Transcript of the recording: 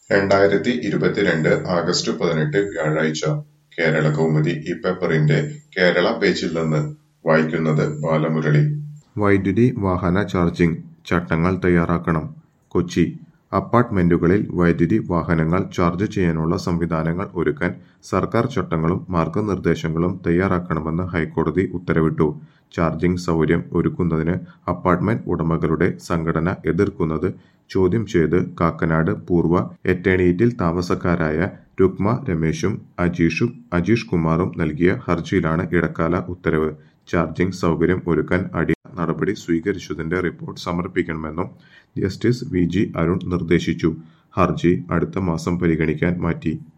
2022 August 18 വ്യാഴാഴ്ച കേരളകൗമുദി ഈ പേപ്പറിന്റെ കേരള പേജിൽ നിന്ന് വായിക്കുന്നത് ബാലമുരളി. വൈദ്യുതി വാഹന ചാർജിംഗ് ചട്ടങ്ങൾ തയ്യാറാക്കണം. കൊച്ചി അപ്പാർട്ട്മെന്റുകളിൽ വൈദ്യുതി വാഹനങ്ങൾ ചാർജ് ചെയ്യാനുള്ള സംവിധാനങ്ങൾ ഒരുക്കാൻ സർക്കാർ ചട്ടങ്ങളും മാർഗനിർദ്ദേശങ്ങളും തയ്യാറാക്കണമെന്ന് ഹൈക്കോടതി ഉത്തരവിട്ടു. ചാർജിംഗ് സൗകര്യം ഒരുക്കുന്നതിന് അപ്പാർട്ട്മെന്റ് ഉടമകളുടെ സംഘടന എതിർക്കുന്നത് ചോദ്യം ചെയ്ത് കാക്കനാട് പൂർവ്വ എറ്റേണിയറ്റിൽ താമസക്കാരായ രുക്മ രമേശും അജീഷ് കുമാറും നൽകിയ ഹർജിയിലാണ് ഇടക്കാല ഉത്തരവ്. ചാർജിംഗ് സൗകര്യം ഒരുക്കാൻ നടപടി സ്വീകരിച്ചതിന്റെ റിപ്പോർട്ട് സമർപ്പിക്കണമെന്നും ജസ്റ്റിസ് വി. ജി. അരുൺ നിർദ്ദേശിച്ചു. ഹർജി അടുത്ത മാസം പരിഗണിക്കാൻ മാറ്റി.